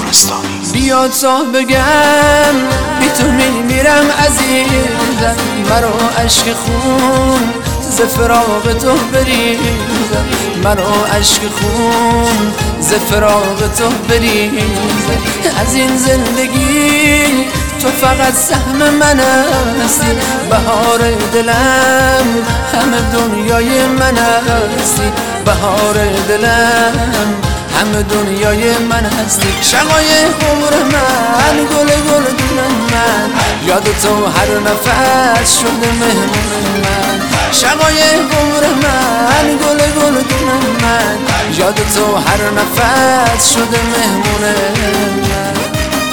بیا تا بگم بی تو میمیرم عزیزم، مرا عشق خون ز فراق تو بریزم، مرا عشق خون ز فراق تو بریزم. از این زندگی تو فقط سهم من هستی، بهار دلم همه دنیای من هستی، بهار دلم همه دنیای من هستی. شقای عمر من، گل گل دل من، یاد تو هر نفس شده مهمون من. شقای عمر من، گل گل دل من، یاد تو هر نفس شده مهمون من.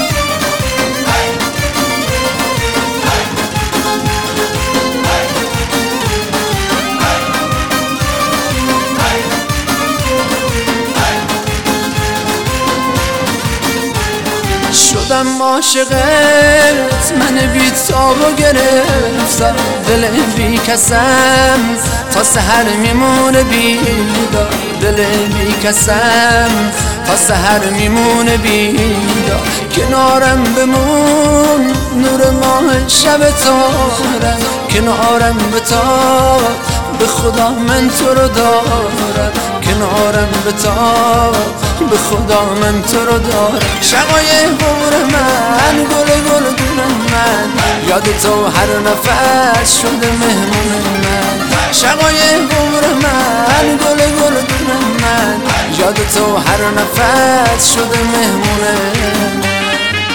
شدم عاشقت، من بی تابو گرفتم، دل بی کسم تا سحر میمونه بیدار، دل بی کسم تا سحر میمونه بیدار. کنارم بمون نور ماه شب تارم، کنارم بتاب به خدا من تو رو دارم، کنارم بتاب به خدا من تو رو دارم. شقای عمر من، گل گل دل من، یاد تو هر نفس شده مهمون من. شقای عمر من، گل گل دل من، یاد تو هر نفس شده مهمون من.